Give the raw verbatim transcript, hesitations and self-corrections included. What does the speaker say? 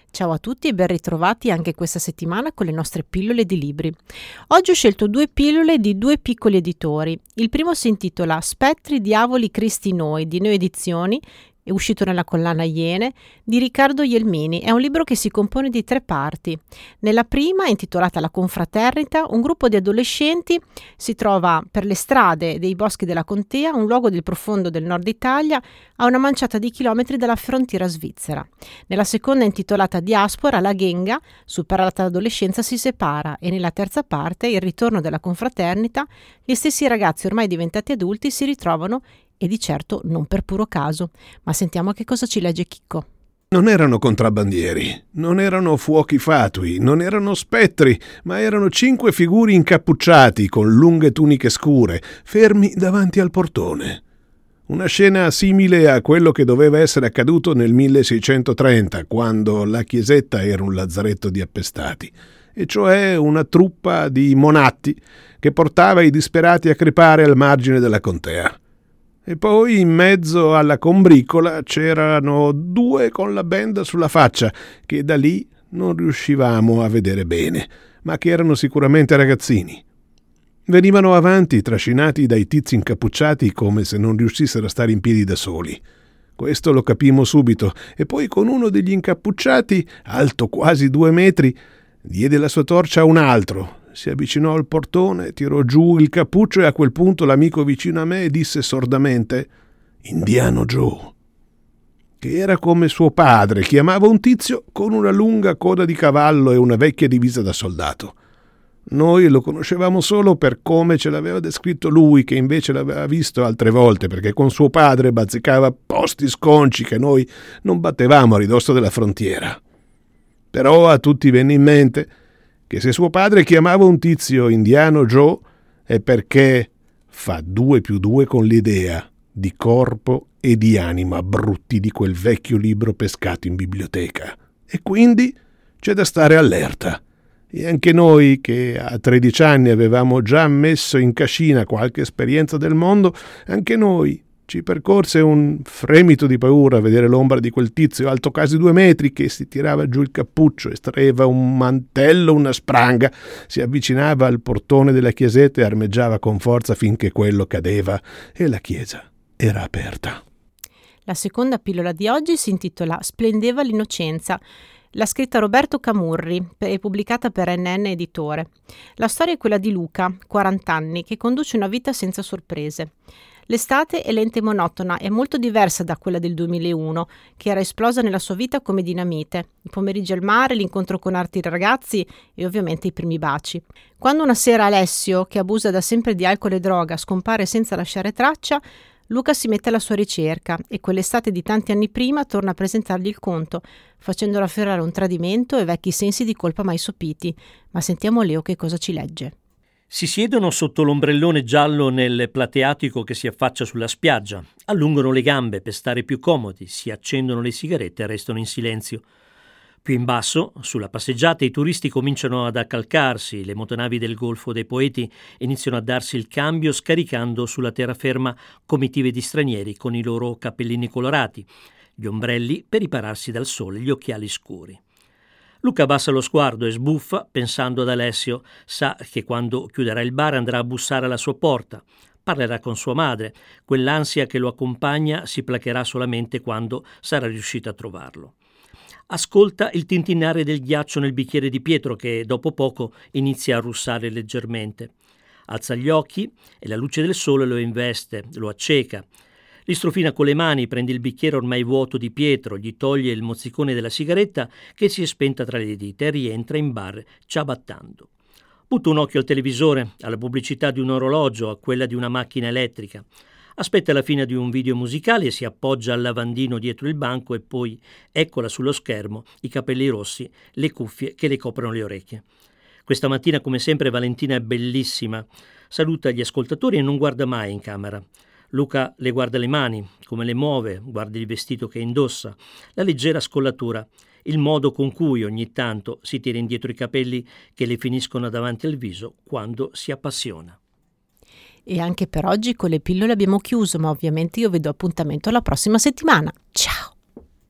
Ciao a tutti e ben ritrovati anche questa settimana con le nostre pillole di libri. Oggi ho scelto due pillole di due piccoli editori. Il primo si intitola Spettri, diavoli, Cristi noi di Neo Edizioni, è uscito nella collana Iene, di Riccardo Jelmini. È un libro che si compone di tre parti. Nella prima, intitolata La confraternita, un gruppo di adolescenti si trova per le strade dei boschi della contea, un luogo del profondo del nord Italia, a una manciata di chilometri dalla frontiera svizzera. Nella seconda, intitolata Diaspora, la ghenga, superata l'adolescenza, si separa, e nella terza parte, il ritorno della confraternita, gli stessi ragazzi ormai diventati adulti si ritrovano, e di certo non per puro caso. Ma sentiamo che cosa ci legge Chicco. Non erano contrabbandieri, non erano fuochi fatui, non erano spettri, ma erano cinque figuri incappucciati con lunghe tuniche scure, fermi davanti al portone. Una scena simile a quello che doveva essere accaduto nel milleseicentotrenta, quando la chiesetta era un lazzaretto di appestati, e cioè una truppa di monatti che portava i disperati a crepare al margine della contea. E poi in mezzo alla combricola c'erano due con la benda sulla faccia, che da lì non riuscivamo a vedere bene, ma che erano sicuramente ragazzini. Venivano avanti trascinati dai tizi incappucciati come se non riuscissero a stare in piedi da soli. Questo lo capimmo subito, e poi con uno degli incappucciati, alto quasi due metri, diede la sua torcia a un altro. Si avvicinò al portone, tirò giù il cappuccio e a quel punto l'amico vicino a me disse sordamente «Indiano Joe», che era come suo padre, chiamava un tizio con una lunga coda di cavallo e una vecchia divisa da soldato. Noi lo conoscevamo solo per come ce l'aveva descritto lui, che invece l'aveva visto altre volte, perché con suo padre bazzicava posti sconci che noi non battevamo a ridosso della frontiera. Però a tutti venne in mente che se suo padre chiamava un tizio Indiano Joe è perché fa due più due con l'idea di corpo e di anima brutti di quel vecchio libro pescato in biblioteca. E quindi c'è da stare allerta. E anche noi, che a tredici anni avevamo già messo in cascina qualche esperienza del mondo, anche noi ci percorse un fremito di paura a vedere l'ombra di quel tizio alto quasi due metri che si tirava giù il cappuccio, estraeva un mantello, una spranga, si avvicinava al portone della chiesetta e armeggiava con forza finché quello cadeva e la chiesa era aperta. La seconda pillola di oggi si intitola Splendeva l'innocenza. L'ha scritta Roberto Camurri e pubblicata per N N Editore. La storia è quella di Luca, quaranta anni, che conduce una vita senza sorprese. L'estate è lenta e monotona, è molto diversa da quella del duemilauno, che era esplosa nella sua vita come dinamite. I pomeriggi al mare, l'incontro con altri ragazzi e ovviamente i primi baci. Quando una sera Alessio, che abusa da sempre di alcol e droga, scompare senza lasciare traccia, Luca si mette alla sua ricerca e quell'estate di tanti anni prima torna a presentargli il conto, facendolo afferrare un tradimento e vecchi sensi di colpa mai sopiti. Ma sentiamo Leo che cosa ci legge. Si siedono sotto l'ombrellone giallo nel plateatico che si affaccia sulla spiaggia, allungano le gambe per stare più comodi, si accendono le sigarette e restano in silenzio. Più in basso, sulla passeggiata, i turisti cominciano ad accalcarsi, le motonavi del Golfo dei Poeti iniziano a darsi il cambio scaricando sulla terraferma comitive di stranieri con i loro cappellini colorati, gli ombrelli per ripararsi dal sole, gli occhiali scuri. Luca abbassa lo sguardo e sbuffa pensando ad Alessio. Sa che quando chiuderà il bar andrà a bussare alla sua porta. Parlerà con sua madre. Quell'ansia che lo accompagna si placherà solamente quando sarà riuscito a trovarlo. Ascolta il tintinnare del ghiaccio nel bicchiere di Pietro che dopo poco inizia a russare leggermente. Alza gli occhi e la luce del sole lo investe, lo acceca. Li strofina con le mani, prende il bicchiere ormai vuoto di Pietro, gli toglie il mozzicone della sigaretta che si è spenta tra le dita e rientra in bar ciabattando. Butta un occhio al televisore, alla pubblicità di un orologio, a quella di una macchina elettrica. Aspetta la fine di un video musicale e si appoggia al lavandino dietro il banco e poi eccola sullo schermo, i capelli rossi, le cuffie che le coprono le orecchie. Questa mattina, come sempre, Valentina è bellissima. Saluta gli ascoltatori e non guarda mai in camera. Luca le guarda le mani, come le muove, guarda il vestito che indossa, la leggera scollatura, il modo con cui ogni tanto si tira indietro i capelli che le finiscono davanti al viso quando si appassiona. E anche per oggi con le pillole abbiamo chiuso, ma ovviamente io vi do appuntamento alla prossima settimana. Ciao!